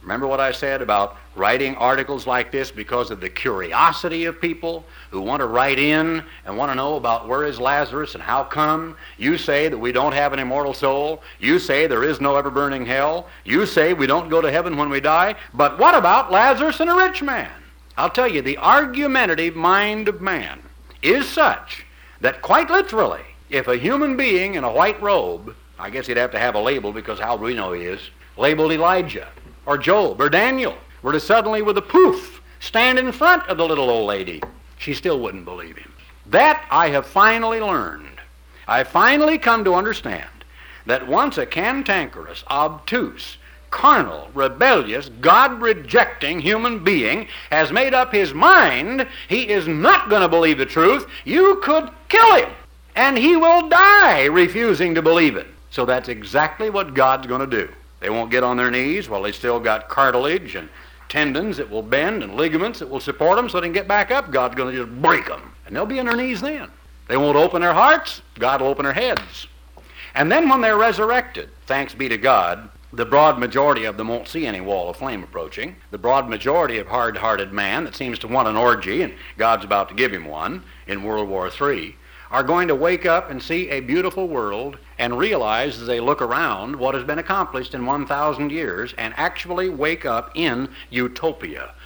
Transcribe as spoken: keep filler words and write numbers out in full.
Remember what I said about writing articles like this because of the curiosity of people who want to write in and want to know about where is Lazarus and how come. You say that we don't have an immortal soul. You say there is no ever-burning hell. You say we don't go to heaven when we die. But what about Lazarus and a rich man? I'll tell you, the argumentative mind of man is such that quite literally, if a human being in a white robe, I guess he'd have to have a label because how do we know he is, labeled Elijah, or Job, or Daniel, were to suddenly with a poof stand in front of the little old lady, she still wouldn't believe him. That I have finally learned. I finally come to understand that once a cantankerous, obtuse, carnal, rebellious, God-rejecting human being has made up his mind he is not going to believe the truth, you could kill him, and he will die refusing to believe it. So that's exactly what God's going to do. They won't get on their knees while they still got cartilage and tendons that will bend and ligaments that will support them so they can get back up. God's going to just break them. And they'll be on their knees then. They won't open their hearts. God will open their heads. And then when they're resurrected, thanks be to God, the broad majority of them won't see any wall of flame approaching. The broad majority of hard-hearted man that seems to want an orgy, and God's about to give him one in World War Three, are going to wake up and see a beautiful world and realize as they look around what has been accomplished in one thousand years and actually wake up in utopia.